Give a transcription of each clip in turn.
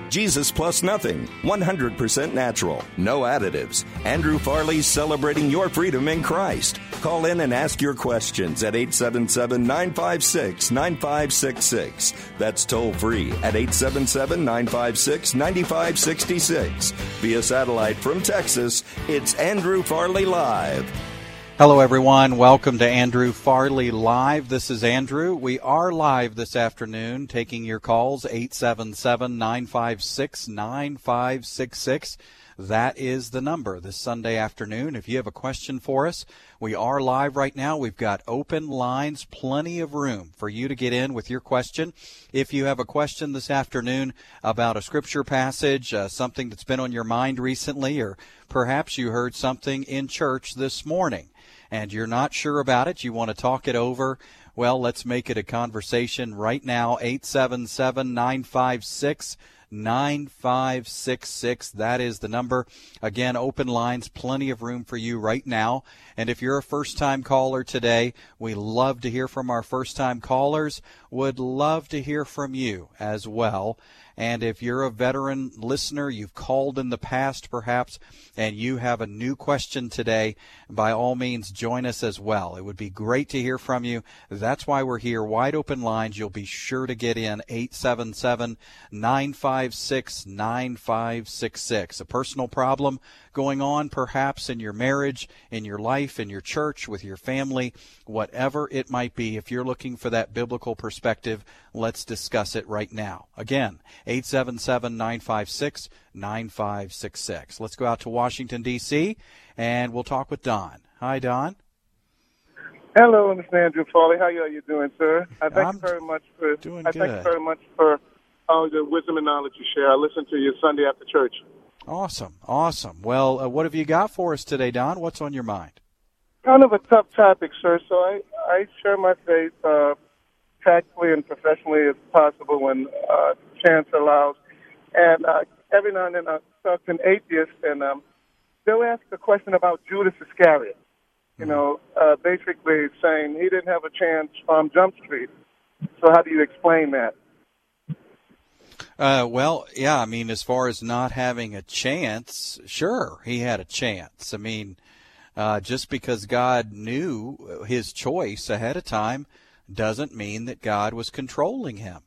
Jesus plus nothing, 100% natural, no additives. Andrew Farley's celebrating your freedom in Christ. Call in and ask your questions at 877-956-9566. That's toll free at 877-956-9566. Via satellite from Texas, it's Andrew Farley Live. Hello, everyone. Welcome to Andrew Farley Live. This is Andrew. We are live this afternoon, taking your calls, 877-956-9566. That is the number this Sunday afternoon. If you have a question for us, we are live right now. We've got open lines, plenty of room for you to get in with your question. If you have a question this afternoon about a scripture passage, something that's been on your mind recently, or perhaps you heard something in church this morning, and you're not sure about it, you want to talk it over, well, let's make it a conversation right now. 877-956-9566. That is the number. Again, open lines, plenty of room for you right now. And if you're a first-time caller today, we love to hear from our first-time callers. Would love to hear from you as well. And if you're a veteran listener, you've called in the past perhaps, and you have a new question today, by all means, join us as well. It would be great to hear from you. That's why we're here. Wide open lines. You'll be sure to get in. 877-956-9566. A personal problem going on perhaps in your marriage, in your life, in your church, with your family, whatever it might be. If you're looking for that biblical perspective, let's discuss it right now. Again, 877-956-9566. Let's go out to Washington, D.C., and we'll talk with Don. Hi, Don. Hello, Mr. Andrew Farley. How are you doing, sir? I thank you very much for all the wisdom and knowledge you share. I listen to you Sunday after church. Awesome. Well, what have you got for us today, Don? What's on your mind? Kind of a tough topic, sir. So I share my faith tactfully and professionally as possible when chance allows. And every now and then I talk to an atheist, and they'll ask a question about Judas Iscariot. Basically saying he didn't have a chance on Jump Street. So how do you explain that? As far as not having a chance, sure, he had a chance. Just because God knew his choice ahead of time doesn't mean that God was controlling him.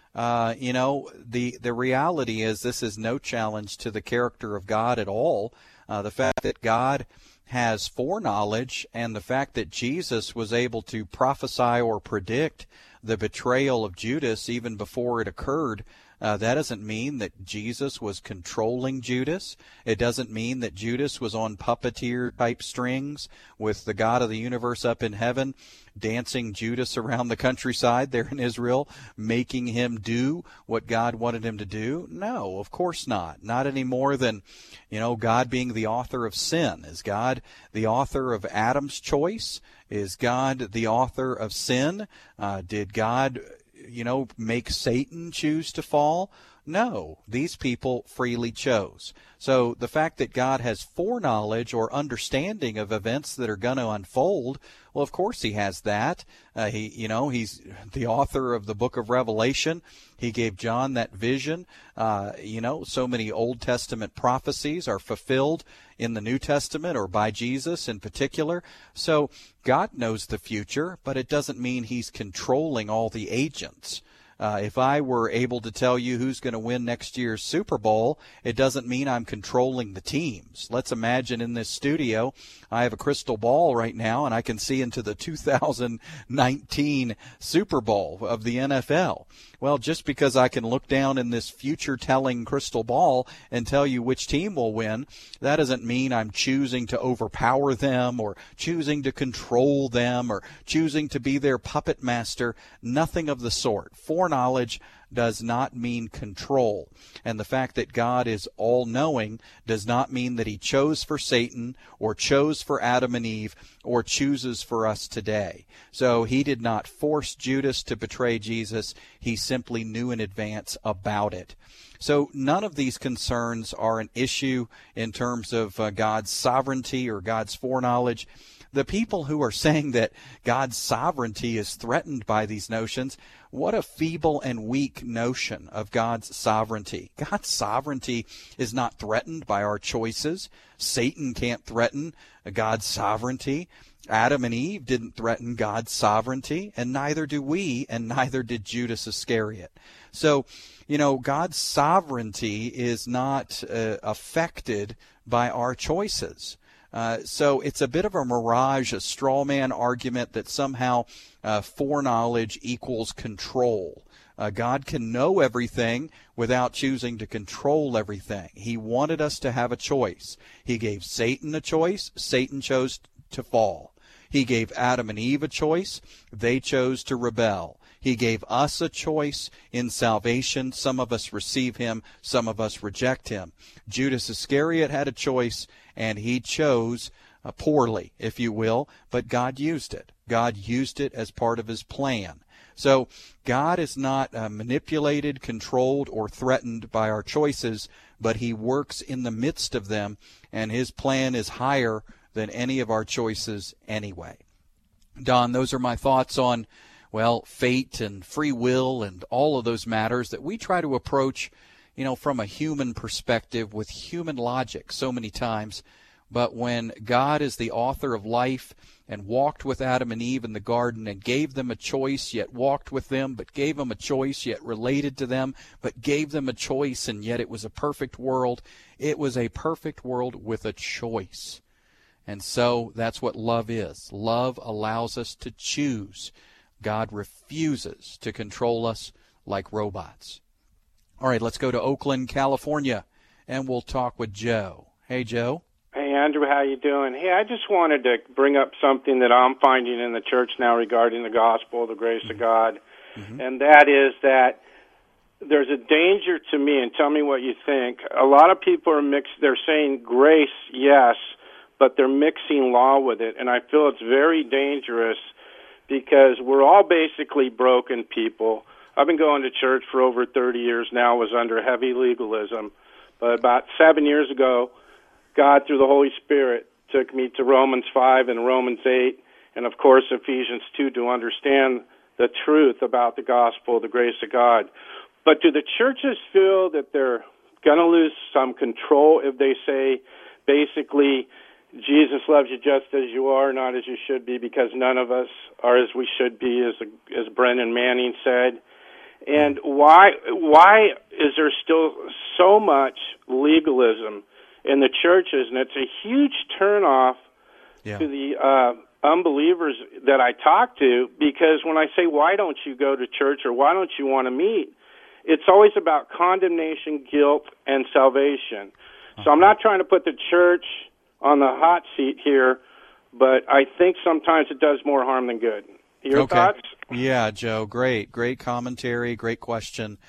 The reality is this is no challenge to the character of God at all. The fact that God has foreknowledge and the fact that Jesus was able to prophesy or predict the betrayal of Judas even before it occurred, that doesn't mean that Jesus was controlling Judas. It doesn't mean that Judas was on puppeteer-type strings with the God of the universe up in heaven, dancing Judas around the countryside there in Israel, making him do what God wanted him to do. No, of course not. Not any more than, God being the author of sin. Is God the author of Adam's choice? Is God the author of sin? Did God make Satan choose to fall? No, these people freely chose. So the fact that God has foreknowledge or understanding of events that are going to unfold, well, of course he has that. He's the author of the book of Revelation. He gave John that vision. So many Old Testament prophecies are fulfilled in the New Testament or by Jesus in particular. So God knows the future, but it doesn't mean he's controlling all the agents. If I were able to tell you who's going to win next year's Super Bowl, it doesn't mean I'm controlling the teams. Let's imagine in this studio, I have a crystal ball right now, and I can see into the 2019 Super Bowl of the NFL. Well, just because I can look down in this future-telling crystal ball and tell you which team will win, that doesn't mean I'm choosing to overpower them or choosing to control them or choosing to be their puppet master. Nothing of the sort. Foreknowledge does not mean control. And the fact that God is all-knowing does not mean that he chose for Satan or chose for Adam and Eve or chooses for us today. So he did not force Judas to betray Jesus. He simply knew in advance about it. So none of these concerns are an issue in terms of God's sovereignty or God's foreknowledge. The people who are saying that God's sovereignty is threatened by these notions, What a feeble and weak notion of God's sovereignty. God's sovereignty is not threatened by our choices. Satan can't threaten God's sovereignty. Adam and Eve didn't threaten God's sovereignty, and neither do we, and neither did Judas Iscariot. So, God's sovereignty is not affected by our choices. So it's a bit of a mirage, a straw man argument that somehow foreknowledge equals control. God can know everything without choosing to control everything. He wanted us to have a choice. He gave Satan a choice. Satan chose to fall. He gave Adam and Eve a choice. They chose to rebel. He gave us a choice in salvation. Some of us receive him. Some of us reject him. Judas Iscariot had a choice, and he chose poorly, if you will, but God used it. God used it as part of his plan. So God is not manipulated, controlled, or threatened by our choices, but he works in the midst of them, and his plan is higher than any of our choices anyway. Don, those are my thoughts on, fate and free will and all of those matters that we try to approach, from a human perspective with human logic so many times. But when God is the author of life and walked with Adam and Eve in the garden and gave them a choice, yet walked with them, but gave them a choice, yet related to them, but gave them a choice, and yet it was a perfect world. It was a perfect world with a choice. And so that's what love is. Love allows us to choose. God refuses to control us like robots. All right, let's go to Oakland, California, and we'll talk with Joe. Hey, Joe. Hey, Andrew, how you doing? Hey, I just wanted to bring up something that I'm finding in the church now regarding the gospel, the grace of God, and that is that there's a danger to me, and tell me what you think. A lot of people are mixed. They're saying grace, yes, but they're mixing law with it, and I feel it's very dangerous because we're all basically broken people. I've been going to church for over 30 years now, was under heavy legalism, but about 7 years ago, God, through the Holy Spirit, took me to Romans 5 and Romans 8, and of course Ephesians 2 to understand the truth about the gospel, the grace of God. But do the churches feel that they're going to lose some control if they say, basically, Jesus loves you just as you are, not as you should be, because none of us are as we should be, as Brennan Manning said? And why is there still so much legalism in the churches? And it's a huge turnoff to the unbelievers that I talk to, because when I say, why don't you go to church or why don't you want to meet, it's always about condemnation, guilt, and salvation. So I'm not trying to put the church on the hot seat here, but I think sometimes it does more harm than good. Your thoughts? Yeah, Joe, great commentary, great question.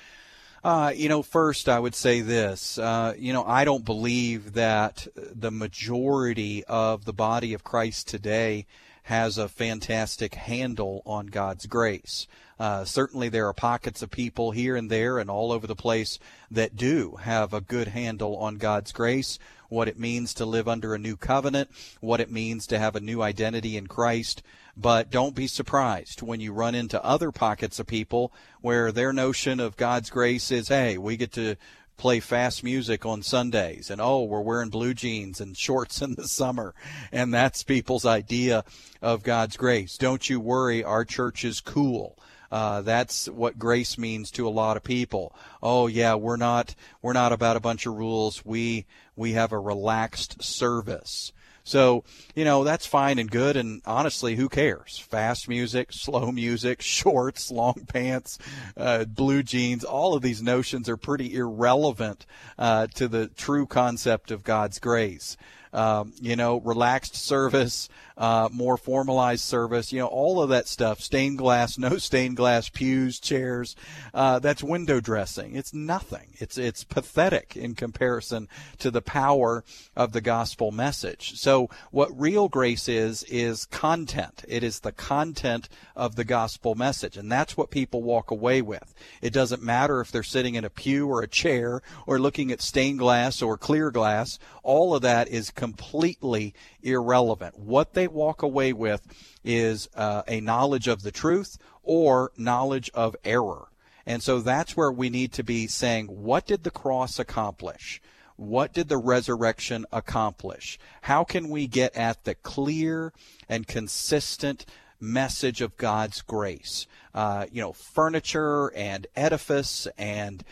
First I would say this, I don't believe that the majority of the body of Christ today has a fantastic handle on God's grace. Certainly there are pockets of people here and there and all over the place that do have a good handle on God's grace, what it means to live under a new covenant, what it means to have a new identity in Christ. But don't be surprised when you run into other pockets of people where their notion of God's grace is, hey, we get to play fast music on Sundays, and we're wearing blue jeans and shorts in the summer, and that's people's idea of God's grace. Don't you worry, our church is cool. That's what grace means to a lot of people. Oh yeah, we're not about a bunch of rules. We have a relaxed service. So, that's fine and good, and honestly, who cares? Fast music, slow music, shorts, long pants, blue jeans, all of these notions are pretty irrelevant to the true concept of God's grace. Relaxed service, more formalized service, all of that stuff, stained glass, no stained glass pews, chairs, that's window dressing. It's nothing. It's pathetic in comparison to the power of the gospel message. So what real grace is content. It is the content of the gospel message, and that's what people walk away with. It doesn't matter if they're sitting in a pew or a chair or looking at stained glass or clear glass. All of that is completely irrelevant. What they walk away with is a knowledge of the truth, or knowledge of error. And so that's where we need to be saying, what did the cross accomplish? What did the resurrection accomplish? How can we get at the clear and consistent message of God's grace? Furniture and edifice and,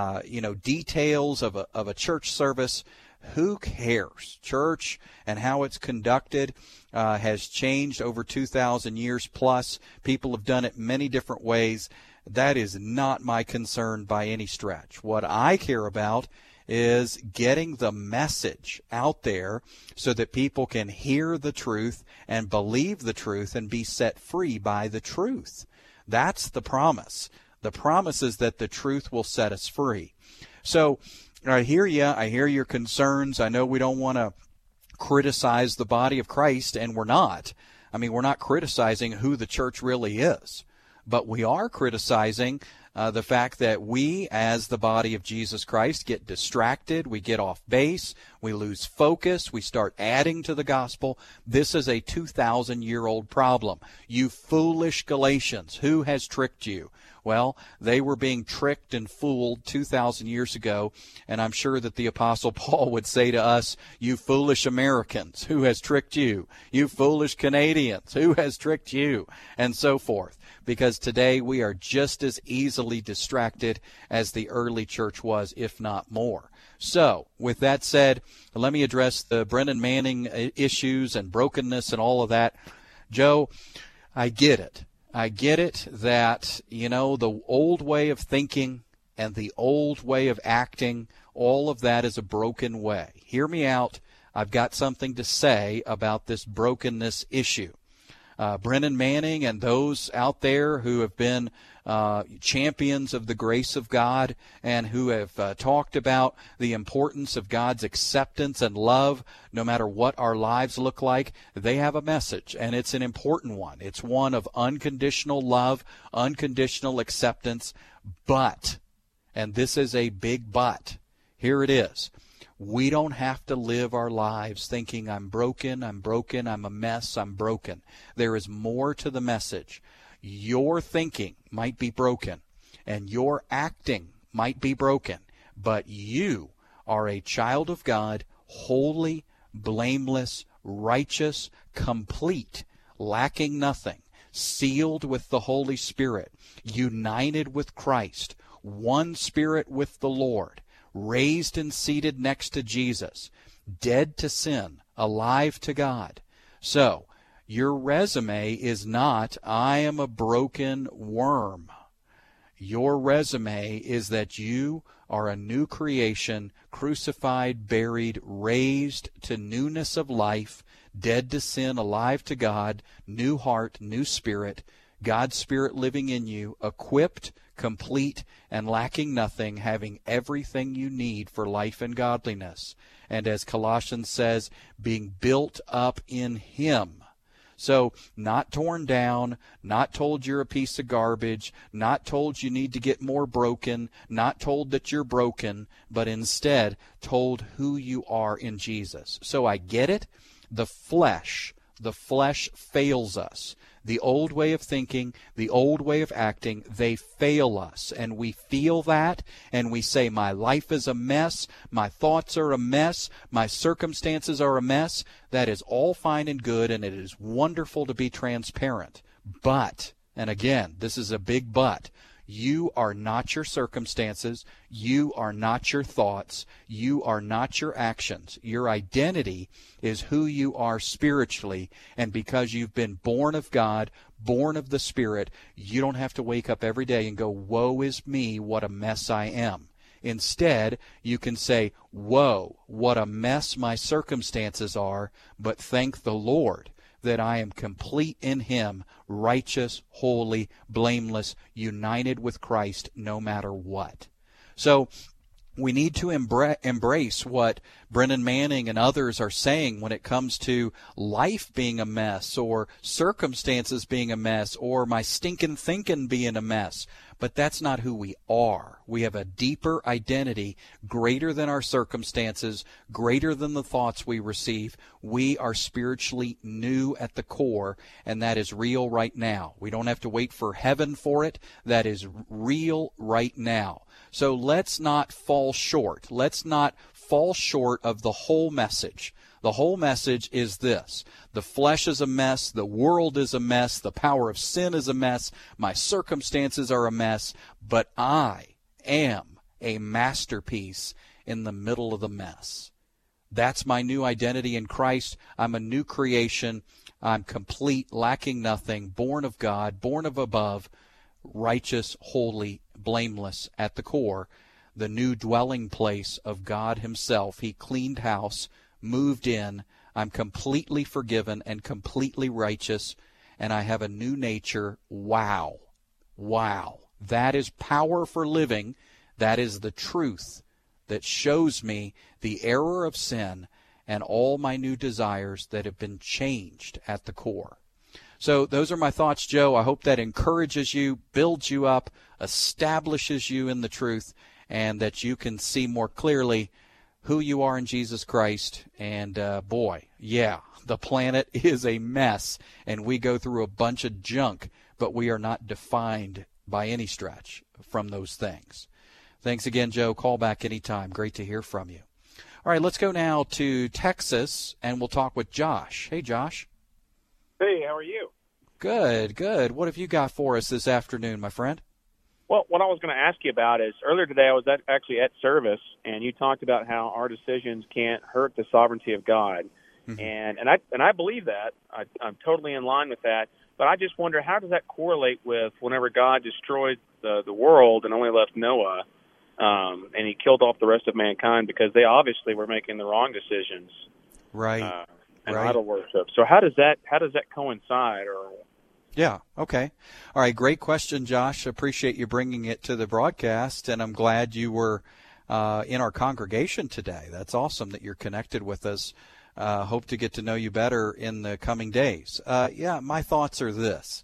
details of a church service. Who cares? Church and how it's conducted has changed over 2,000 years plus. People have done it many different ways. That is not my concern by any stretch. What I care about is getting the message out there so that people can hear the truth and believe the truth and be set free by the truth. That's the promise. The promise is that the truth will set us free. So I hear you. I hear your concerns. I know we don't want to criticize the body of Christ, and we're not. I mean, we're not criticizing who the church really is, but we are criticizing the fact that we, as the body of Jesus Christ, get distracted, we get off base, we lose focus, we start adding to the gospel. This is a 2,000-year-old problem. You foolish Galatians, who has tricked you? Well, they were being tricked and fooled 2,000 years ago, and I'm sure that the Apostle Paul would say to us, you foolish Americans, who has tricked you? You foolish Canadians, who has tricked you? And so forth. Because today we are just as easily distracted as the early church was, if not more. So, with that said, let me address the Brennan Manning issues and brokenness and all of that. Joe, I get it. I get it that, the old way of thinking and the old way of acting, all of that is a broken way. Hear me out. I've got something to say about this brokenness issue. Brennan Manning and those out there who have been champions of the grace of God and who have talked about the importance of God's acceptance and love, no matter what our lives look like, they have a message, and it's an important one. It's one of unconditional love, unconditional acceptance, but, and this is a big but, here it is. We don't have to live our lives thinking, I'm broken, I'm a mess, I'm broken. There is more to the message. Your thinking might be broken, and your acting might be broken, but you are a child of God, holy, blameless, righteous, complete, lacking nothing, sealed with the Holy Spirit, united with Christ, one spirit with the Lord, raised and seated next to Jesus, dead to sin, alive to God. So, your resume is not, I am a broken worm. Your resume is that you are a new creation, crucified, buried, raised to newness of life, dead to sin, alive to God, new heart, new spirit, God's Spirit living in you, equipped, complete, and lacking nothing, having everything you need for life and godliness. And as Colossians says, being built up in Him. So, not torn down, not told you're a piece of garbage, not told you need to get more broken, not told that you're broken, but instead told who you are in Jesus. So I get it. The flesh fails us. The old way of thinking, the old way of acting, they fail us. And we feel that, and we say, my life is a mess, my thoughts are a mess, my circumstances are a mess. That is all fine and good, and it is wonderful to be transparent. But, and again, this is a big but, you are not your circumstances, you are not your thoughts, you are not your actions. Your identity is who you are spiritually, and because you've been born of God, born of the Spirit, you don't have to wake up every day and go, woe is me, what a mess I am. Instead, you can say, whoa, what a mess my circumstances are, but thank the Lord that I am complete in Him, righteous, holy, blameless, united with Christ no matter what. So we need to embrace what Brennan Manning and others are saying when it comes to life being a mess or circumstances being a mess or my stinking thinking being a mess. but that's not who we are. We have a deeper identity, greater than our circumstances, greater than the thoughts we receive. We are spiritually new at the core, and that is real right now. We don't have to wait for heaven for it. That is real right now. So let's not fall short. Let's not fall short of the whole message. The whole message is this: the flesh is a mess, the world is a mess, the power of sin is a mess, my circumstances are a mess, but I am a masterpiece in the middle of the mess. That's my new identity in Christ. I'm a new creation. I'm complete, lacking nothing, born of God, born of above, righteous, holy, blameless at the core, the new dwelling place of God himself. He cleaned house, moved in. I'm completely forgiven and completely righteous, and I have a new nature. Wow. Wow. That is power for living. That is the truth that shows me the error of sin and all my new desires that have been changed at the core. So those are my thoughts, Joe. I hope that encourages you, builds you up, establishes you in the truth, and that you can see more clearly who you are in Jesus Christ. And boy, yeah, the planet is a mess, and we go through a bunch of junk, but we are not defined by any stretch from those things. Thanks again, Joe. Call back anytime. Great to hear from you. All right, let's go now to Texas, and we'll talk with Josh. Hey, Josh. Hey, how are you? Good, good. What have you got for us this afternoon, my friend? Well, what I was going to ask you about is earlier today I was actually at service, and you talked about how our decisions can't hurt the sovereignty of God, mm-hmm. and I believe that. I'm totally in line with that. But I just wonder, how does that correlate with whenever God destroyed the world and only left Noah, and he killed off the rest of mankind because they obviously were making the wrong decisions, right? And right. idol worship. So how does that coincide? Or yeah, okay. All right, great question, Josh. Appreciate you bringing it to the broadcast, and I'm glad you were in our congregation today. That's awesome that you're connected with us. Hope to get to know you better in the coming days. Yeah, my thoughts are this.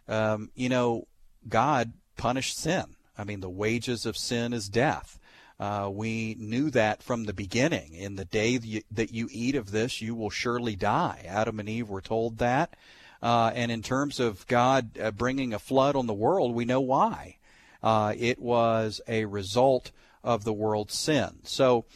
God punished sin. I mean, the wages of sin is death. We knew that from the beginning. In the day that you eat of this, you will surely die. Adam and Eve were told that. And in terms of God bringing a flood on the world, we know why. It was a result of the world's sin. So,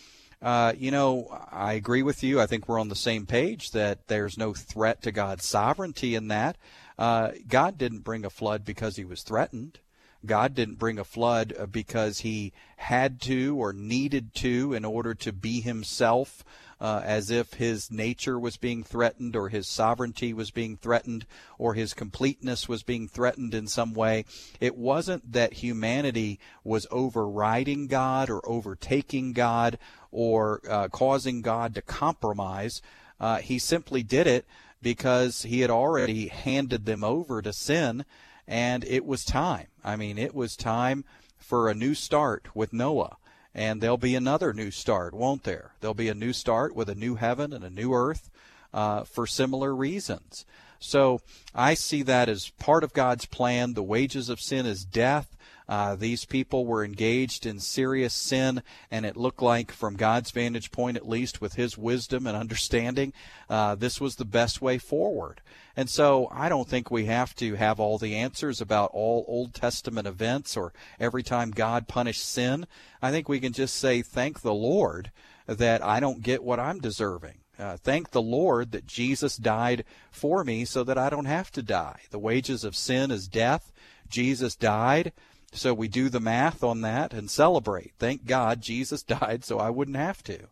I agree with you. I think we're on the same page that there's no threat to God's sovereignty in that. God didn't bring a flood because he was threatened. God didn't bring a flood because he had to or needed to in order to be himself, as if his nature was being threatened or his sovereignty was being threatened or his completeness was being threatened in some way. It wasn't that humanity was overriding God or overtaking God or causing God to compromise. He simply did it because he had already handed them over to sin. And it was time. I mean, it was time for a new start with Noah. And there'll be another new start, won't there? There'll be a new start with a new heaven and a new earth for similar reasons. So I see that as part of God's plan. The wages of sin is death. These people were engaged in serious sin, and it looked like, from God's vantage point at least, with his wisdom and understanding, this was the best way forward. And so I don't think we have to have all the answers about all Old Testament events or every time God punished sin. I think we can just say, thank the Lord that I don't get what I'm deserving. Thank the Lord that Jesus died for me so that I don't have to die. The wages of sin is death. Jesus died. So we do the math on that and celebrate. Thank God Jesus died so I wouldn't have to.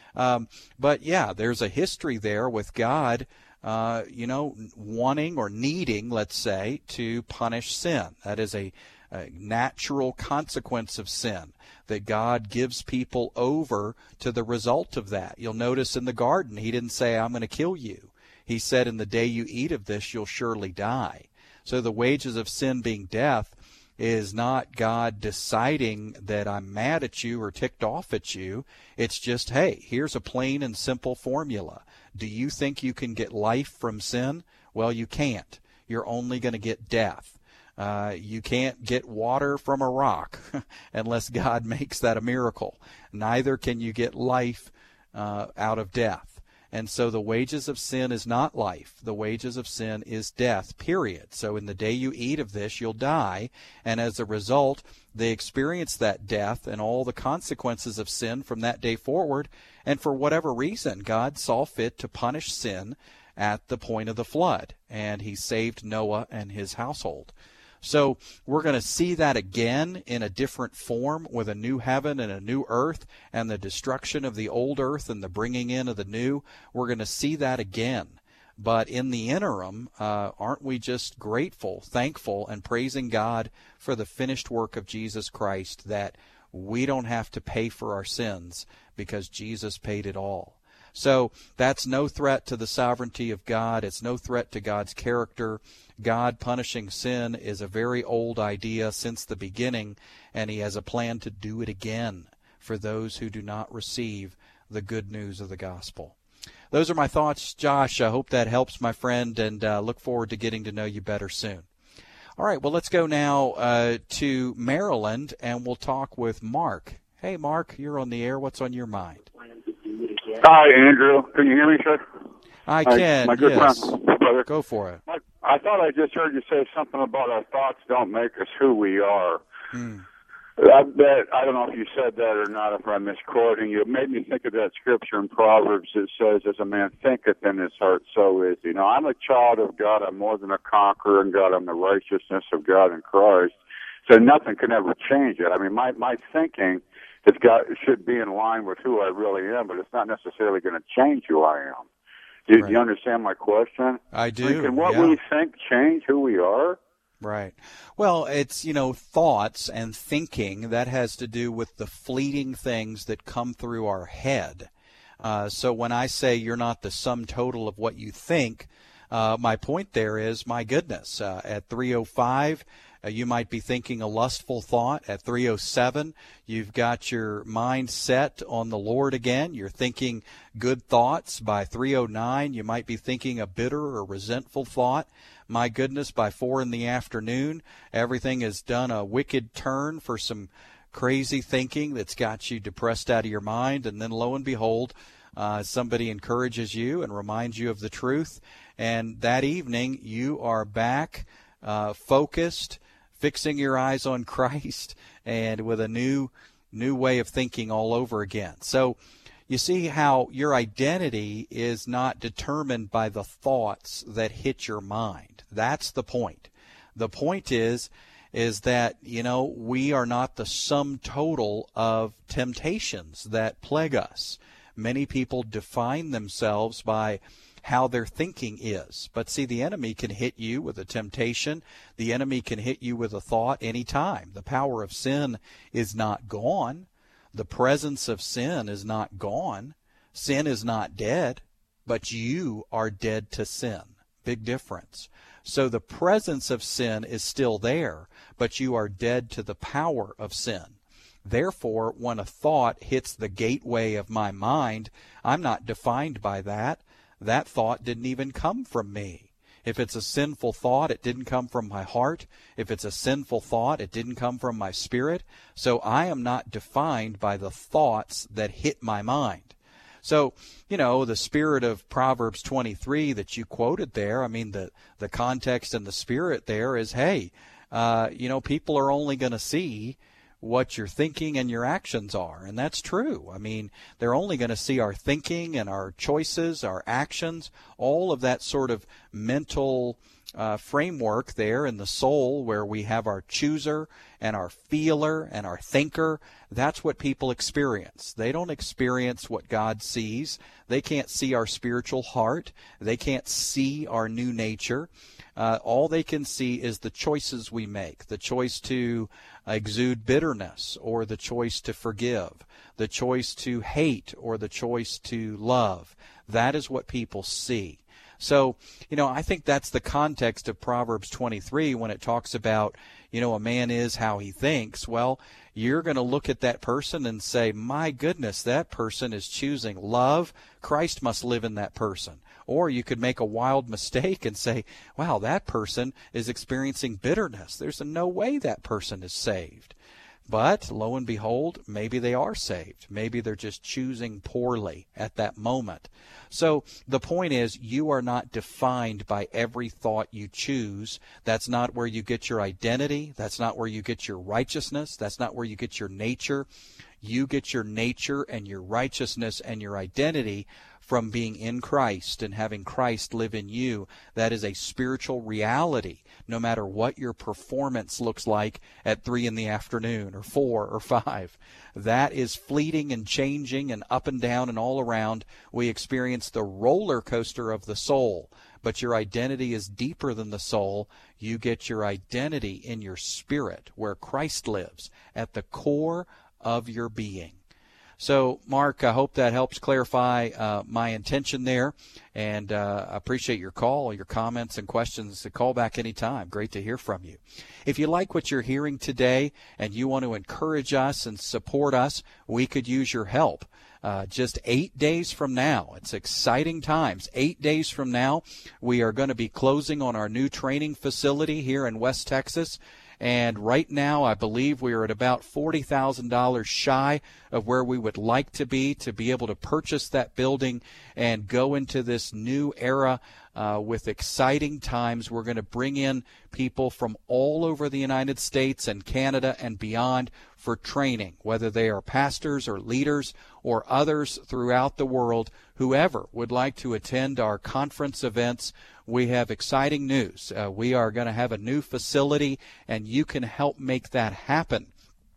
But yeah, there's a history there with God, wanting or needing, let's say, to punish sin. That is a natural consequence of sin, that God gives people over to the result of that. You'll notice in the garden, he didn't say, I'm going to kill you. He said, in the day you eat of this, you'll surely die. So the wages of sin being death is not God deciding that I'm mad at you or ticked off at you. It's just, hey, here's a plain and simple formula. Do you think you can get life from sin? Well, you can't. You're only going to get death. You can't get water from a rock unless God makes that a miracle. Neither can you get life out of death. And so the wages of sin is not life. The wages of sin is death, period. So in the day you eat of this, you'll die. And as a result, they experience that death and all the consequences of sin from that day forward. And for whatever reason, God saw fit to punish sin at the point of the flood. And he saved Noah and his household. So we're going to see that again in a different form with a new heaven and a new earth and the destruction of the old earth and the bringing in of the new. We're going to see that again. But in the interim, aren't we just grateful, thankful, and praising God for the finished work of Jesus Christ, that we don't have to pay for our sins because Jesus paid it all? So that's no threat to the sovereignty of God. It's no threat to God's character. God punishing sin is a very old idea since the beginning, and he has a plan to do it again for those who do not receive the good news of the gospel. Those are my thoughts, Josh. I hope that helps, my friend, and look forward to getting to know you better soon. All right, well, let's go now to Maryland, and we'll talk with Mark. Hey, Mark, you're on the air. What's on your mind? Hi, Andrew. Can you hear me, sir? I can, my good yes. friend, brother. Go for it. I thought I just heard you say something about our thoughts don't make us who we are. I don't know if you said that or not, if I'm misquoting you. It made me think of that scripture in Proverbs that says, as a man thinketh in his heart, so is he. Now, I'm a child of God. I'm more than a conqueror in God. I'm the righteousness of God in Christ. So nothing can ever change it. I mean, my thinking it should be in line with who I really am, but it's not necessarily going to change who I am. Do you understand my question? I do. Can what we think change who we are? Right. Well, it's, thoughts and thinking, that has to do with the fleeting things that come through our head. So when I say you're not the sum total of what you think, my point there is, my goodness, at 3:05, you might be thinking a lustful thought. At 3:07, you've got your mind set on the Lord again. You're thinking good thoughts. By 3:09, you might be thinking a bitter or resentful thought. My goodness, by 4 in the afternoon, everything has done a wicked turn for some crazy thinking that's got you depressed out of your mind. And then lo and behold, somebody encourages you and reminds you of the truth. And that evening, you are back focused, fixing your eyes on Christ, and with a new way of thinking all over again. So you see how your identity is not determined by the thoughts that hit your mind. That's the point. The point is that, we are not the sum total of temptations that plague us. Many people define themselves by how their thinking is. But see, the enemy can hit you with a temptation. The enemy can hit you with a thought anytime. The power of sin is not gone. The presence of sin is not gone. Sin is not dead, but you are dead to sin. Big difference. So the presence of sin is still there, but you are dead to the power of sin. Therefore, when a thought hits the gateway of my mind, I'm not defined by that. That thought didn't even come from me. If it's a sinful thought, it didn't come from my heart. If it's a sinful thought, it didn't come from my spirit. So I am not defined by the thoughts that hit my mind. So, the spirit of Proverbs 23 that you quoted there, I mean, the context and the spirit there is, hey, people are only going to see what your thinking and your actions are. And that's true. I mean, they're only going to see our thinking and our choices, our actions, all of that sort of mental framework there in the soul where we have our chooser and our feeler and our thinker. That's what people experience. They don't experience what God sees. They can't see our spiritual heart. They can't see our new nature. All they can see is the choices we make, the choice to exude bitterness or the choice to forgive, the choice to hate or the choice to love. That is what people see. So, I think that's the context of Proverbs 23 when it talks about, a man is how he thinks. Well, you're going to look at that person and say, my goodness, that person is choosing love. Christ must live in that person. Or you could make a wild mistake and say, wow, that person is experiencing bitterness. There's no way that person is saved. But lo and behold, maybe they are saved. Maybe they're just choosing poorly at that moment. So the point is, you are not defined by every thought you choose. That's not where you get your identity. That's not where you get your righteousness. That's not where you get your nature. You get your nature and your righteousness and your identity from being in Christ and having Christ live in you. That is a spiritual reality, no matter what your performance looks like at 3 in the afternoon or 4 or 5. That is fleeting and changing and up and down and all around. We experience the roller coaster of the soul, but your identity is deeper than the soul. You get your identity in your spirit, where Christ lives at the core of your being. So, Mark, I hope that helps clarify my intention there, and I appreciate your call, your comments, and questions. So call back anytime. Great to hear from you. If you like what you're hearing today and you want to encourage us and support us, we could use your help. Just 8 days from now, it's exciting times. 8 days from now, we are going to be closing on our new training facility here in West Texas. And right now, I believe we are at about $40,000 shy of where we would like to be able to purchase that building and go into this new era with exciting times. We're going to bring in people from all over the United States and Canada and beyond for training, whether they are pastors or leaders or others throughout the world. Whoever would like to attend our conference events, we have exciting news. We are going to have a new facility, and you can help make that happen.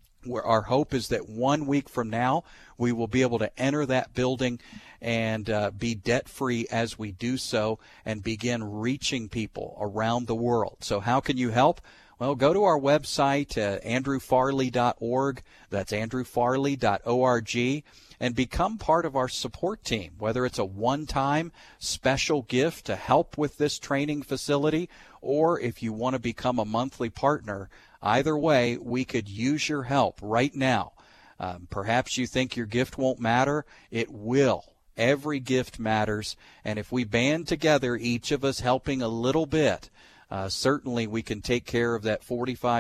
Our hope is that 1 week from now, we will be able to enter that building and be debt-free as we do so and begin reaching people around the world. So how can you help? Well, go to our website, andrewfarley.org. That's andrewfarley.org. And become part of our support team, whether it's a one-time special gift to help with this training facility, or if you want to become a monthly partner. Either way, we could use your help right now. Perhaps you think your gift won't matter. It will. Every gift matters. And if we band together, each of us helping a little bit, certainly we can take care of that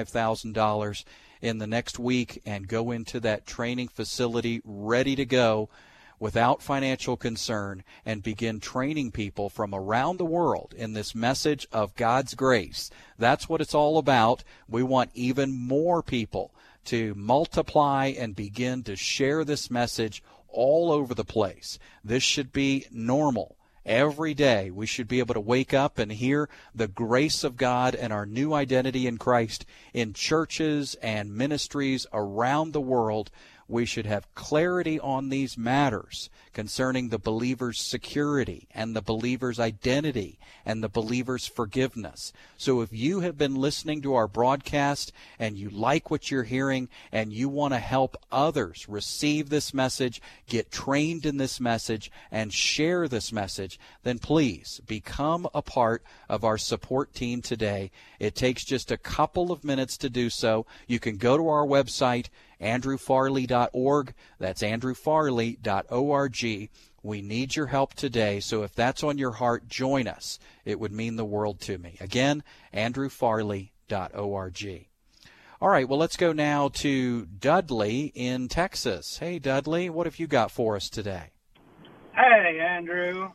$45,000 in the next week and go into that training facility ready to go without financial concern and begin training people from around the world in this message of God's grace. That's what it's all about. We want even more people to multiply and begin to share this message all over the place. This should be normal. Every day we should be able to wake up and hear the grace of God and our new identity in Christ in churches and ministries around the world. We should have clarity on these matters concerning the believer's security and the believer's identity and the believer's forgiveness. So if you have been listening to our broadcast and you like what you're hearing and you want to help others receive this message, get trained in this message, and share this message, then please become a part of our support team today. It takes just a couple of minutes to do so. You can go to our website, andrewfarley.org. That's andrewfarley.org. We need your help today, so if that's on your heart, join us. It would mean the world to me. Again, andrewfarley.org. All right, well, let's go now to Dudley in Texas. Hey, Dudley, what have you got for us today? Hey, Andrew.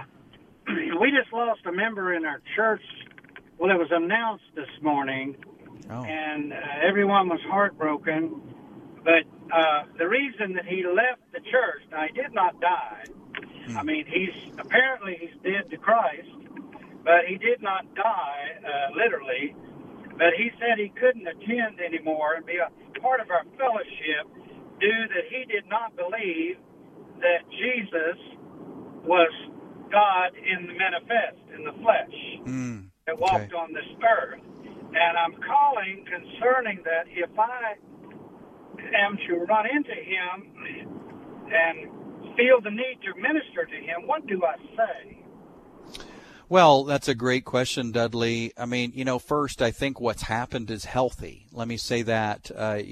We just lost a member in our church. Well, it was announced this morning, and everyone was heartbroken. But the reason that he left the church, now he did not die. I mean, he's dead to Christ, but he did not die, literally. But he said he couldn't attend anymore and be a part of our fellowship due that he did not believe that Jesus was God in the manifest, in the flesh, that walked on this earth. And I'm calling concerning that if I am to run into him and feel the need to minister to him, what do I say? Well, that's a great question, Dudley. I mean, first, I think what's happened is healthy. Let me say that.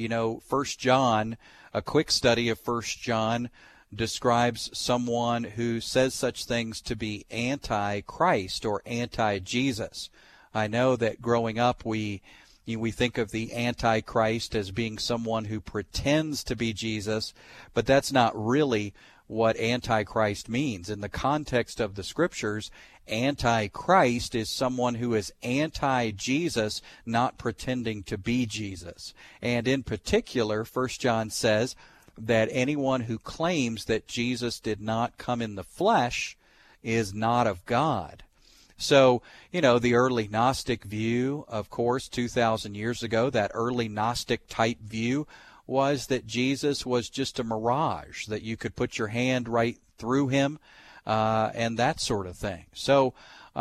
1 John, a quick study of 1 John describes someone who says such things to be anti-Christ or anti-Jesus. I know that growing up we think of the Antichrist as being someone who pretends to be Jesus, but that's not really what Antichrist means. In the context of the Scriptures, Antichrist is someone who is anti-Jesus, not pretending to be Jesus. And in particular, 1 John says that anyone who claims that Jesus did not come in the flesh is not of God. So, the early Gnostic view, of course, 2,000 years ago, that early Gnostic type view was that Jesus was just a mirage, that you could put your hand right through him, and that sort of thing. So,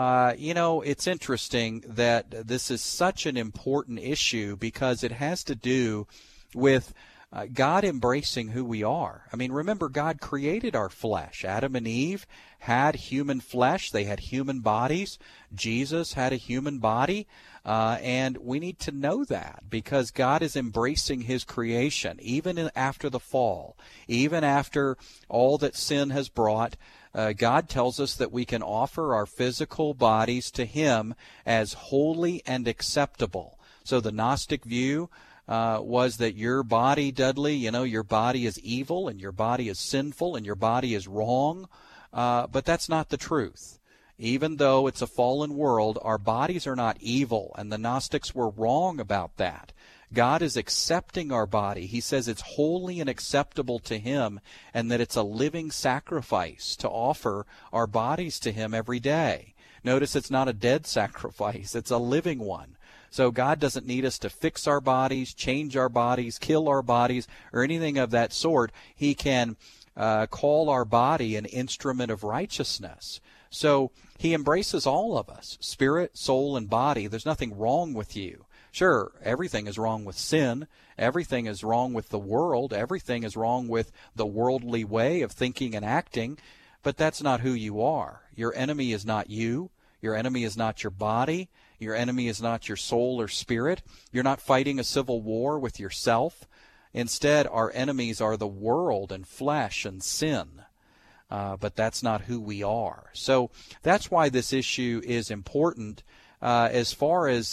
it's interesting that this is such an important issue because it has to do with God embracing who we are. I mean, remember, God created our flesh. Adam and Eve had human flesh. They had human bodies. Jesus had a human body. And we need to know that because God is embracing his creation, even after the fall, even after all that sin has brought. God tells us that we can offer our physical bodies to him as holy and acceptable. So the Gnostic view was that your body, Dudley, your body is evil and your body is sinful and your body is wrong. But that's not the truth. Even though it's a fallen world, our bodies are not evil, and the Gnostics were wrong about that. God is accepting our body. He says it's holy and acceptable to him, and that it's a living sacrifice to offer our bodies to him every day. Notice it's not a dead sacrifice, it's a living one. So God doesn't need us to fix our bodies, change our bodies, kill our bodies, or anything of that sort. He can call our body an instrument of righteousness. So he embraces all of us, spirit, soul, and body. There's nothing wrong with you. Sure, everything is wrong with sin. Everything is wrong with the world. Everything is wrong with the worldly way of thinking and acting. But that's not who you are. Your enemy is not you. Your enemy is not your body. Your enemy is not your soul or spirit. You're not fighting a civil war with yourself. Instead, our enemies are the world and flesh and sin. But that's not who we are. So that's why this issue is important. As far as,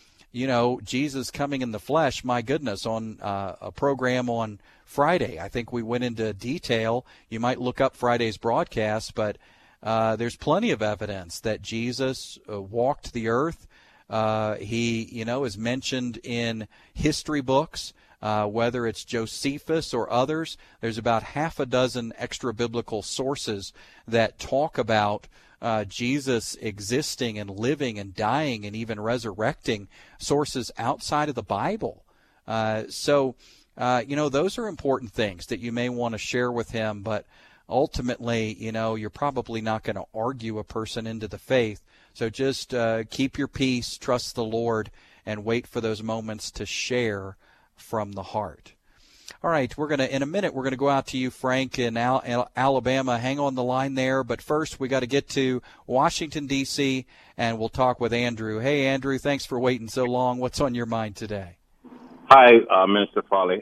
Jesus coming in the flesh, my goodness, on a program on Friday, I think we went into detail. You might look up Friday's broadcast, but there's plenty of evidence that Jesus walked the earth. He, is mentioned in history books. Whether it's Josephus or others, there's about half a dozen extra-biblical sources that talk about Jesus existing and living and dying and even resurrecting, sources outside of the Bible. So those are important things that you may want to share with him, but ultimately, you're probably not going to argue a person into the faith. So just keep your peace, trust the Lord, and wait for those moments to share from the heart. All right, in a minute, we're going to go out to you, Frank, in Alabama. Hang on the line there. But first, we got to get to Washington, D.C., and we'll talk with Andrew. Hey, Andrew, thanks for waiting so long. What's on your mind today? Hi, Minister Farley.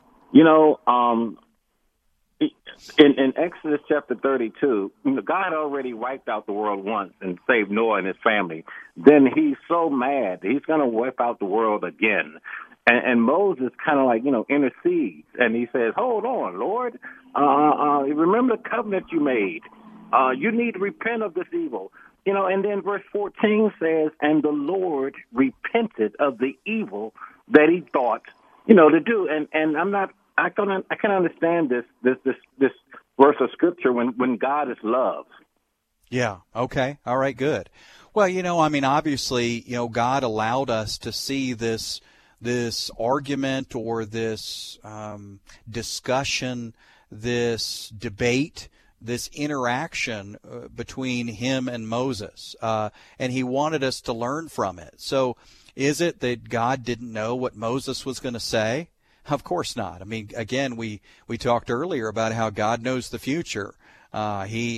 In Exodus chapter 32, God already wiped out the world once and saved Noah and his family. Then he's so mad, he's going to wipe out the world again. And Moses kind of intercedes, and he says, hold on, Lord, remember the covenant you made. You need to repent of this evil. And then verse 14 says, and the Lord repented of the evil that he thought, to do. And I can understand this verse of scripture when God is love. Yeah. Okay. All right. Good. Well, obviously, God allowed us to see this argument or this discussion, this debate, this interaction between him and Moses, and he wanted us to learn from it. So is it that God didn't know what Moses was going to say? Of course not. I mean, again, we talked earlier about how God knows the future. He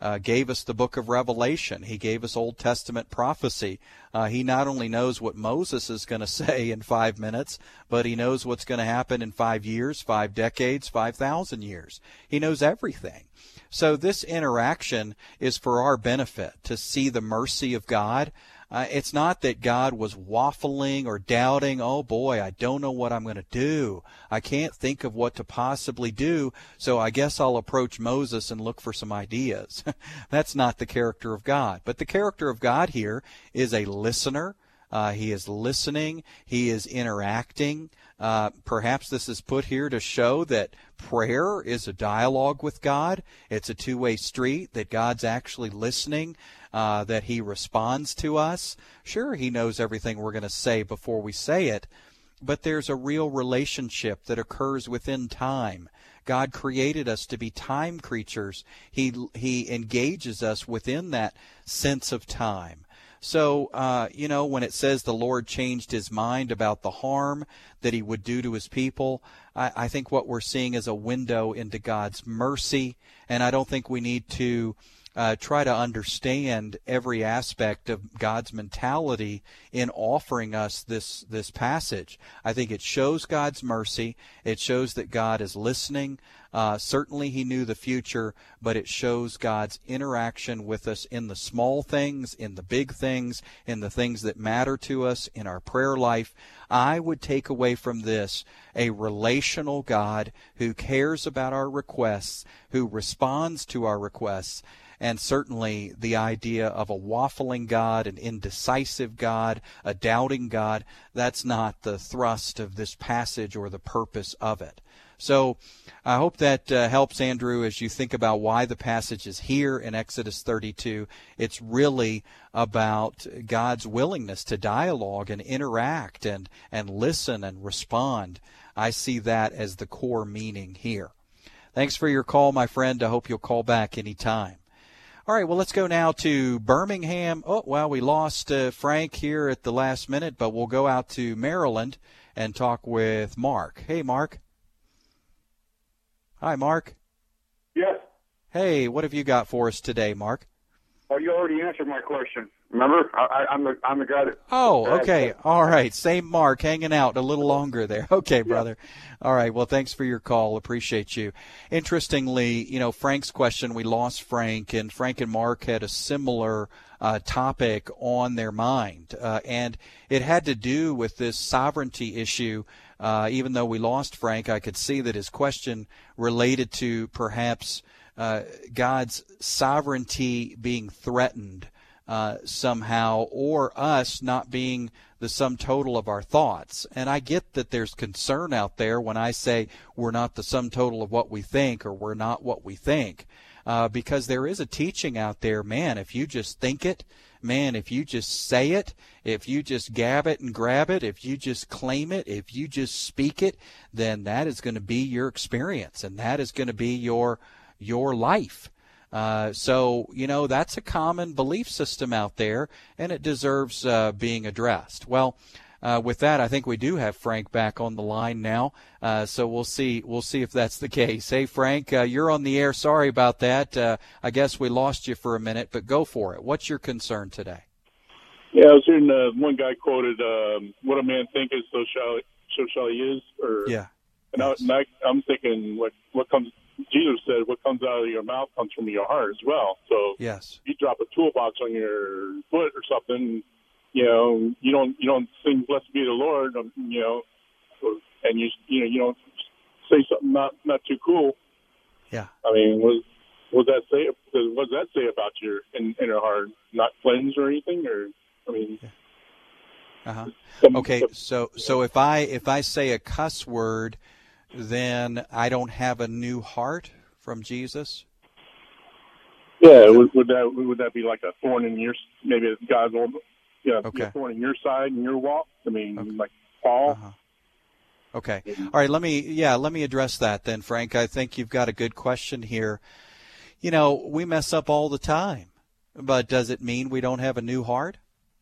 gave us the book of Revelation. He gave us Old Testament prophecy. He not only knows what Moses is going to say in 5 minutes, but he knows what's going to happen in 5 years, 5 decades, 5,000 years. He knows everything. So this interaction is for our benefit, to see the mercy of God. It's not that God was waffling or doubting, oh boy, I don't know what I'm going to do. I can't think of what to possibly do, so I guess I'll approach Moses and look for some ideas. That's not the character of God. But the character of God here is a listener. He is listening. He is interacting. Perhaps this is put here to show that prayer is a dialogue with God. It's a two-way street, that God's actually listening, that He responds to us. Sure, He knows everything we're going to say before we say it, but there's a real relationship that occurs within time. God created us to be time creatures. He engages us within that sense of time. So, when it says the Lord changed His mind about the harm that He would do to His people, I think what we're seeing is a window into God's mercy, and I don't think we need to try to understand every aspect of God's mentality in offering us this passage. I think it shows God's mercy. It shows that God is listening. Certainly He knew the future, but it shows God's interaction with us in the small things, in the big things, in the things that matter to us, in our prayer life. I would take away from this a relational God who cares about our requests, who responds to our requests, and certainly the idea of a waffling God, an indecisive God, a doubting God, that's not the thrust of this passage or the purpose of it. So I hope that helps, Andrew, as you think about why the passage is here in Exodus 32. It's really about God's willingness to dialogue and interact and listen and respond. I see that as the core meaning here. Thanks for your call, my friend. I hope you'll call back anytime. All right, well, let's go now to Birmingham. Oh, well, we lost Frank here at the last minute, but we'll go out to Maryland and talk with Mark. Hey, Mark. Hi, Mark. Yes. Hey, what have you got for us today, Mark? Oh, you already answered my question. Remember, I'm the guy that. Oh, okay. All right. Same Mark, hanging out a little longer there. Okay, brother. Yeah. All right. Well, thanks for your call. Appreciate you. Interestingly, Frank's question, we lost Frank, and Frank and Mark had a similar topic on their mind, and it had to do with this sovereignty issue. Even though we lost Frank, I could see that his question related to perhaps God's sovereignty being threatened somehow, or us not being the sum total of our thoughts. And I get that there's concern out there when I say we're not the sum total of what we think, or we're not what we think, because there is a teaching out there, man, if you just think it, man, if you just say it, if you just gab it and grab it, if you just claim it, if you just speak it, then that is going to be your experience, and that is going to be your life. So, that's a common belief system out there, and it deserves being addressed. Well, with that, I think we do have Frank back on the line now, so we'll see if that's the case. Hey, Frank, you're on the air. Sorry about that. I guess we lost you for a minute, but go for it. What's your concern today? Yeah, I was hearing one guy quoted, "What a man thinketh, so shall he is." Yeah. And I'm thinking, what comes. Jesus said, "What comes out of your mouth comes from your heart as well." So, yes, if you drop a toolbox on your foot or something, you don't sing "Blessed be the Lord," and you don't say something not too cool. Yeah. I mean, what does that say about your inner heart? Not cleansed or anything, or I mean. Yeah. Okay, so if I say a cuss word, then I don't have a new heart from Jesus? Yeah, would that be like a thorn in your, maybe it's God's old, a thorn in your side in your walk? I mean, like Paul. Uh-huh. Okay. All right, let me address that then, Frank. I think you've got a good question here. We mess up all the time, but does it mean we don't have a new heart?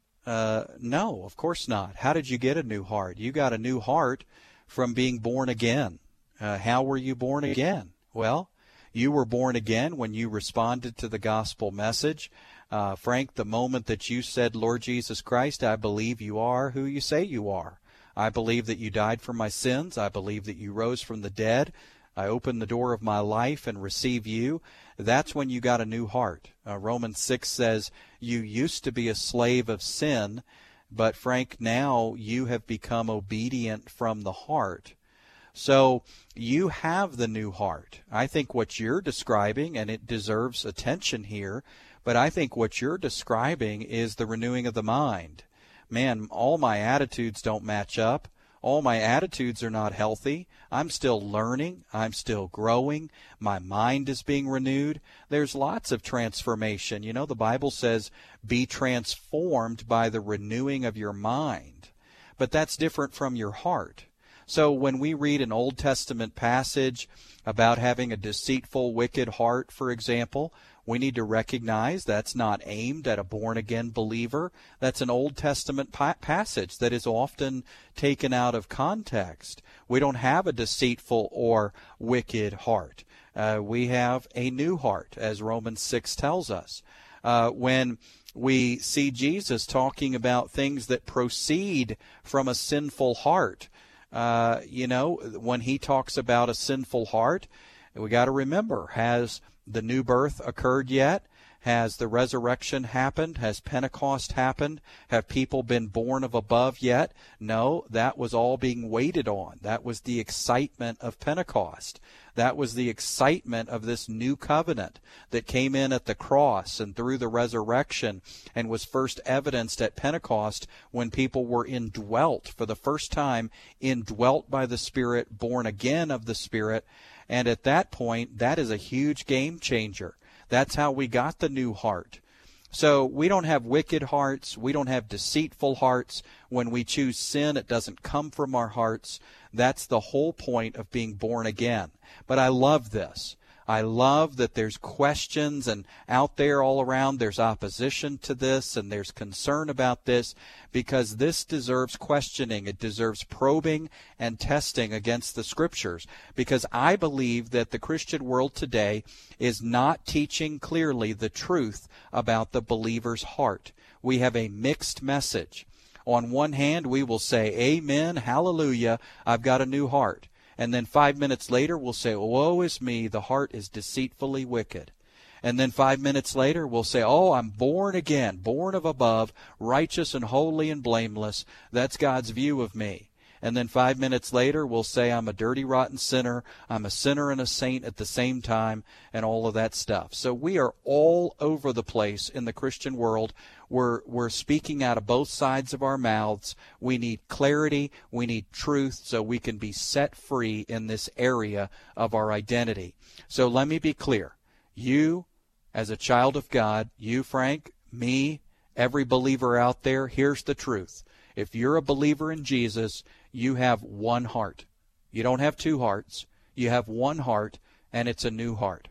No, of course not. How did you get a new heart? You got a new heart from being born again. How were you born again? Well, You were born again when you responded to the gospel message. Frank, the moment that you said, Lord Jesus Christ, I believe you are who you say you are. I believe that you died for my sins. I believe that you rose from the dead. I open the door of my life and receive you. That's when you got a new heart. Romans 6 says, you used to be a slave of sin, but Frank, now you have become obedient from the heart. So you have the new heart. I think what you're describing, and it deserves attention here, but I think what you're describing is the renewing of the mind. Man, all my attitudes don't match up. All my attitudes are not healthy. I'm still learning. I'm still growing. My mind is being renewed. There's lots of transformation. You know, the Bible says, be transformed by the renewing of your mind. But that's different from your heart. So when we read an Old Testament passage about having a deceitful, wicked heart, for example, we need to recognize that's not aimed at a born-again believer. That's an Old Testament passage that is often taken out of context. We don't have a deceitful or wicked heart. We have a new heart, as Romans 6 tells us. When we see Jesus talking about things that proceed from a sinful heart, when he talks about a sinful heart, we got to remember, has the new birth occurred yet? Has the resurrection happened? Has Pentecost happened? Have people been born of above yet? No, that was all being waited on. That was the excitement of Pentecost. That was the excitement of this new covenant that came in at the cross and through the resurrection and was first evidenced at Pentecost when people were indwelt for the first time, indwelt by the Spirit, born again of the Spirit. And at that point, that is a huge game changer. That's how we got the new heart. So we don't have wicked hearts. We don't have deceitful hearts. When we choose sin, it doesn't come from our hearts. That's the whole point of being born again. But I love this. I love that there's questions, and out there all around there's opposition to this and there's concern about this, because this deserves questioning. It deserves probing and testing against the Scriptures, because I believe that the Christian world today is not teaching clearly the truth about the believer's heart. We have a mixed message. On one hand, we will say, amen, hallelujah, I've got a new heart. And then 5 minutes later, we'll say, woe is me, the heart is deceitfully wicked. And then 5 minutes later, we'll say, oh, I'm born again, born of above, righteous and holy and blameless. That's God's view of me. And then 5 minutes later, we'll say, I'm a dirty, rotten sinner. I'm a sinner and a saint at the same time, and all of that stuff. So we are all over the place in the Christian world. We're speaking out of both sides of our mouths. We need clarity. We need truth so we can be set free in this area of our identity. So let me be clear. You, as a child of God, you, Frank, me, every believer out there, here's the truth. If you're a believer in Jesus, you have one heart. You don't have two hearts. You have one heart, and it's a new heart.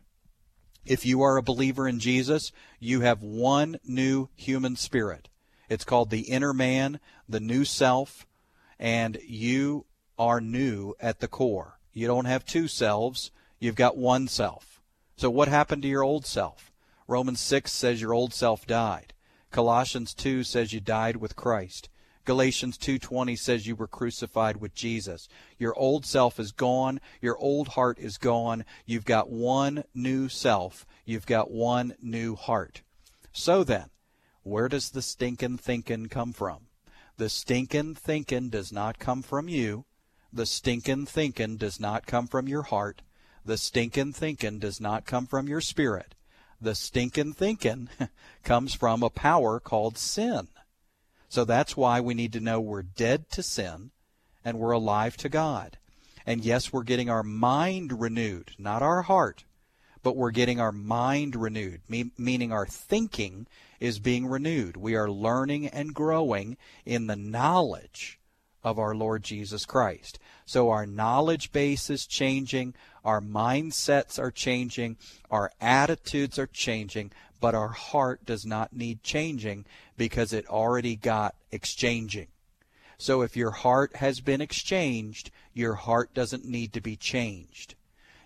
If you are a believer in Jesus, you have one new human spirit. It's called the inner man, the new self, and you are new at the core. You don't have two selves. You've got one self. So what happened to your old self? Romans 6 says your old self died. Colossians 2 says you died with Christ. Galatians 2:20 says you were crucified with Jesus. Your old self is gone. Your old heart is gone. You've got one new self. You've got one new heart. So then, where does the stinking thinking come from? The stinking thinking does not come from you. The stinking thinking does not come from your heart. The stinking thinking does not come from your spirit. The stinking thinking comes from a power called sin. So that's why we need to know we're dead to sin and we're alive to God. And yes, we're getting our mind renewed, not our heart, but we're getting our mind renewed, meaning our thinking is being renewed. We are learning and growing in the knowledge of our Lord Jesus Christ. So our knowledge base is changing, our mindsets are changing, our attitudes are changing, but our heart does not need changing because it already got exchanging. So if your heart has been exchanged, your heart doesn't need to be changed.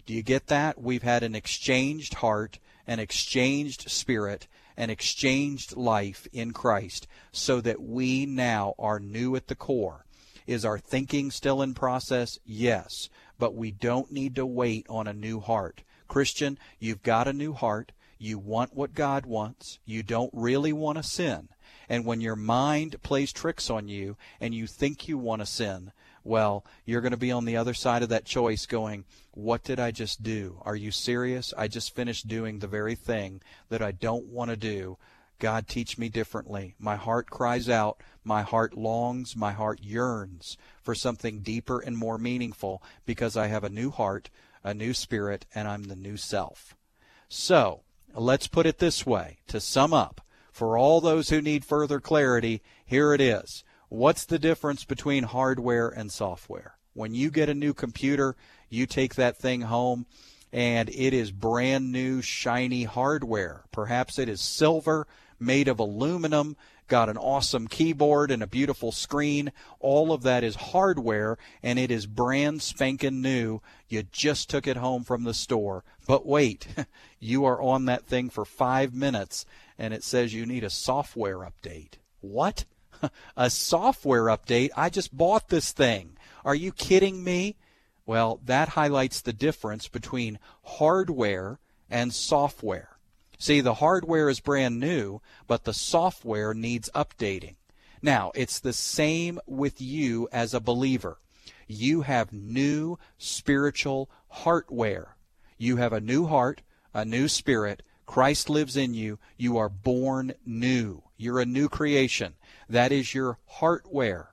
Do you get that? We've had an exchanged heart, an exchanged spirit, an exchanged life in Christ, so that we now are new at the core. Is our thinking still in process? Yes, but we don't need to wait on a new heart. Christian, you've got a new heart. You want what God wants. You don't really want to sin. And when your mind plays tricks on you and you think you want to sin, well, you're going to be on the other side of that choice going, what did I just do? Are you serious? I just finished doing the very thing that I don't want to do. God, teach me differently. My heart cries out. My heart longs. My heart yearns for something deeper and more meaningful because I have a new heart, a new spirit, and I'm the new self. So, let's put it this way. To sum up, for all those who need further clarity, here it is. What's the difference between hardware and software? When you get a new computer, you take that thing home, and it is brand new, shiny hardware. Perhaps it is silver, made of aluminum, got an awesome keyboard and a beautiful screen. All of that is hardware, and it is brand spanking new. You just took it home from the store. But wait, you are on that thing for 5 minutes, and it says you need a software update. What? A software update? I just bought this thing. Are you kidding me? Well, that highlights the difference between hardware and software. See, the hardware is brand new, but the software needs updating. Now, it's the same with you as a believer. You have new spiritual hardware. You have a new heart, a new spirit. Christ lives in you. You are born new. You're a new creation. That is your hardware.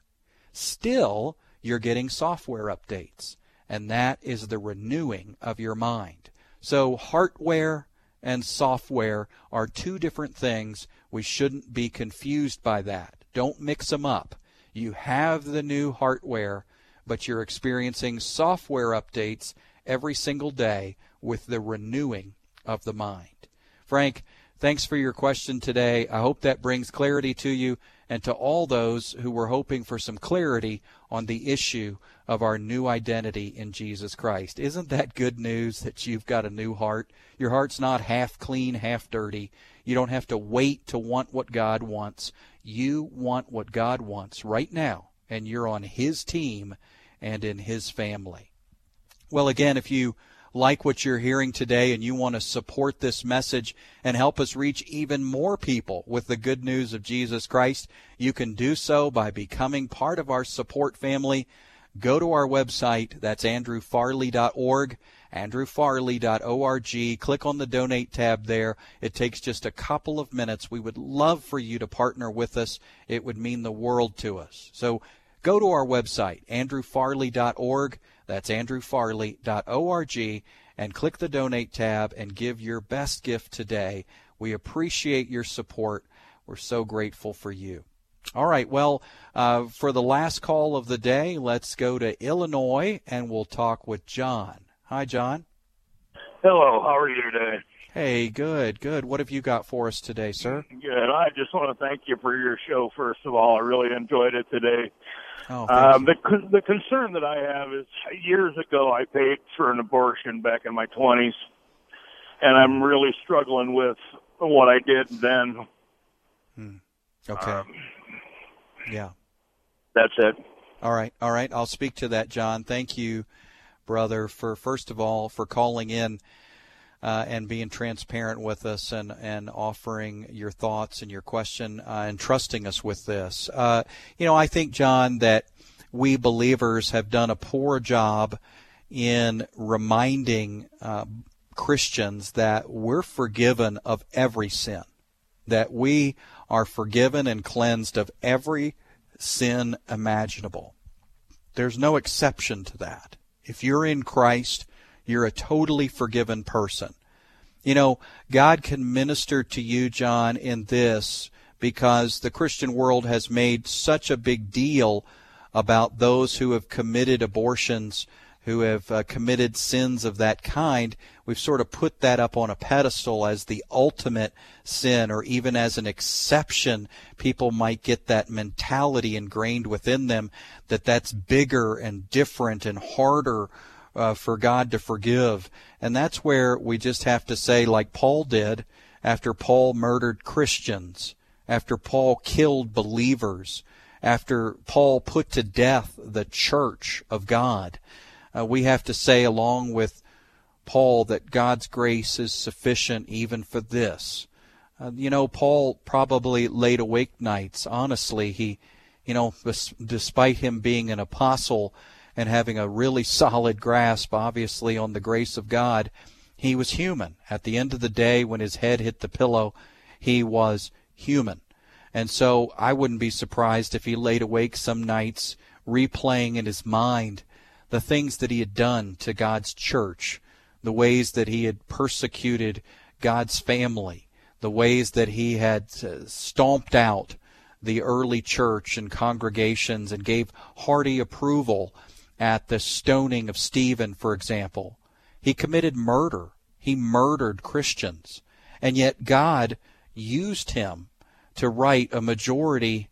Still, you're getting software updates, and that is the renewing of your mind. So hardware and software are two different things. We shouldn't be confused by that. Don't mix them up. You have the new hardware, but you're experiencing software updates every single day with the renewing of the mind. Frank, thanks for your question today. I hope that brings clarity to you and to all those who were hoping for some clarity on the issue of our new identity in Jesus Christ. Isn't that good news that you've got a new heart? Your heart's not half clean, half dirty. You don't have to wait to want what God wants. You want what God wants right now, and you're on His team and in His family. Well, again, if you like what you're hearing today and you want to support this message and help us reach even more people with the good news of Jesus Christ, you can do so by becoming part of our support family. Go to our website, that's andrewfarley.org, andrewfarley.org. Click on the Donate tab there. It takes just a couple of minutes. We would love for you to partner with us. It would mean the world to us. So go to our website, andrewfarley.org. That's andrewfarley.org, and click the Donate tab and give your best gift today. We appreciate your support. We're so grateful for you. All right, well, for the last call of the day, let's go to Illinois, and we'll talk with John. Hi, John. Hello, how are you today? Hey, good, good. What have you got for us today, sir? Good. I just want to thank you for your show, first of all. I really enjoyed it today. Oh, the concern that I have is years ago I paid for an abortion back in my 20s, and I'm really struggling with what I did then. Okay. Yeah. That's it. All right. I'll speak to that, John. Thank you, brother, for first of all, for calling in and being transparent with us and offering your thoughts and your question and trusting us with this. I think, John, that we believers have done a poor job in reminding Christians that we're forgiven of every sin, that we are forgiven and cleansed of every sin imaginable. There's no exception to that. If you're in Christ, you're a totally forgiven person. You know, God can minister to you, John, in this because the Christian world has made such a big deal about those who have committed abortions, who have committed sins of that kind. We've sort of put that up on a pedestal as the ultimate sin, or even as an exception. People might get that mentality ingrained within them that that's bigger and different and harder for God to forgive. And that's where we just have to say, like Paul did, after Paul murdered Christians, after Paul killed believers, after Paul put to death the church of God, we have to say along with Paul that God's grace is sufficient even for this. Paul probably laid awake nights. Honestly, he, despite him being an apostle and having a really solid grasp, obviously, on the grace of God, he was human. At the end of the day, when his head hit the pillow, he was human. And so I wouldn't be surprised if he laid awake some nights replaying in his mind the things that he had done to God's church, the ways that he had persecuted God's family, the ways that he had stomped out the early church and congregations and gave hearty approval at the stoning of Stephen, for example. He committed murder. He murdered Christians. And yet God used him to write a majority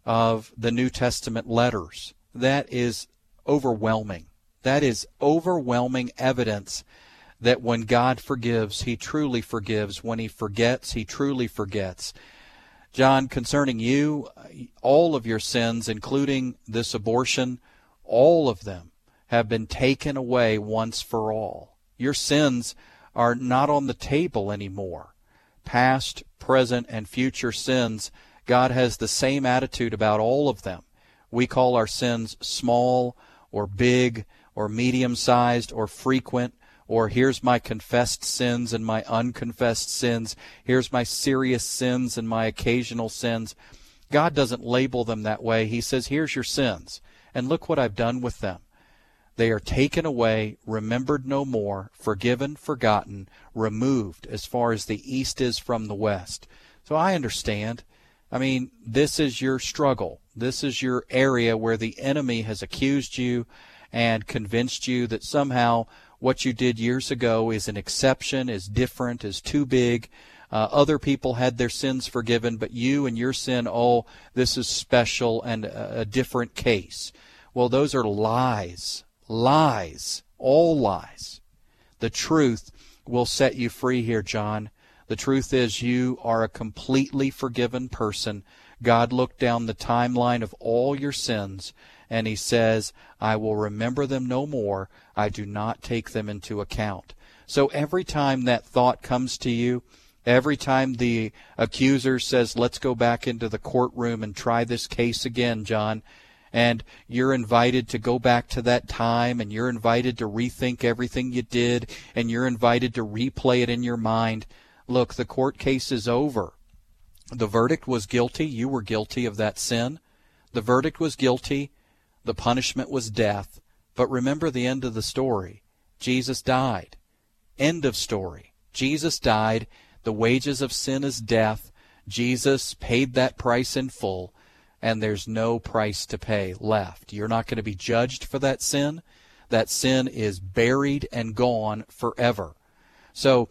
of the New Testament letters. That is overwhelming. That is overwhelming evidence that when God forgives, He truly forgives. When He forgets, He truly forgets. John, concerning you, all of your sins, including this abortion, all of them have been taken away once for all. Your sins are not on the table anymore. Past, present, and future sins, God has the same attitude about all of them. We call our sins small or big or medium-sized or frequent, or here's my confessed sins and my unconfessed sins. Here's my serious sins and my occasional sins. God doesn't label them that way. He says, here's your sins, and look what I've done with them. They are taken away, remembered no more, forgiven, forgotten, removed as far as the east is from the west. So I understand. I mean, this is your struggle. This is your area where the enemy has accused you and convinced you that somehow what you did years ago is an exception, is different, is too big. Other people had their sins forgiven, but you and your sin, this is special and a different case. Well, those are lies. Lies. All lies. The truth will set you free here, John. The truth is you are a completely forgiven person. God looked down the timeline of all your sins, and He says, I will remember them no more. I do not take them into account. So every time that thought comes to you, every time the accuser says, let's go back into the courtroom and try this case again, John, and you're invited to go back to that time, and you're invited to rethink everything you did, and you're invited to replay it in your mind. Look, the court case is over. The verdict was guilty. You were guilty of that sin. The verdict was guilty. The punishment was death. But remember the end of the story. Jesus died. End of story. Jesus died. The wages of sin is death. Jesus paid that price in full, and there's no price to pay left. You're not going to be judged for that sin. That sin is buried and gone forever. So,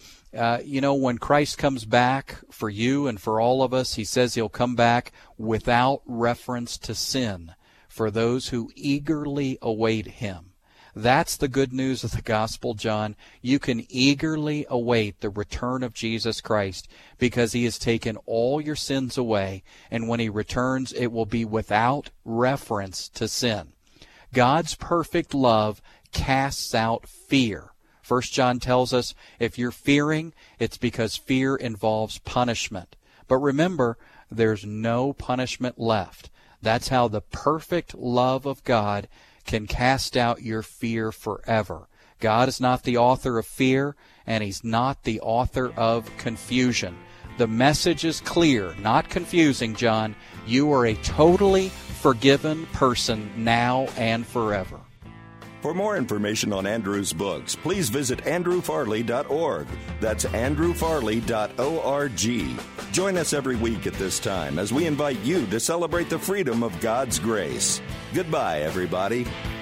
when Christ comes back for you and for all of us, He says He'll come back without reference to sin for those who eagerly await Him. That's the good news of the gospel, John. You can eagerly await the return of Jesus Christ because He has taken all your sins away, and when He returns, it will be without reference to sin. God's perfect love casts out fear. 1 John tells us if you're fearing, it's because fear involves punishment. But remember, there's no punishment left. That's how the perfect love of God can cast out your fear forever. God is not the author of fear, and He's not the author of confusion. The message is clear, not confusing, John. You are a totally forgiven person now and forever. For more information on Andrew's books, please visit andrewfarley.org. That's andrewfarley.org. Join us every week at this time as we invite you to celebrate the freedom of God's grace. Goodbye, everybody.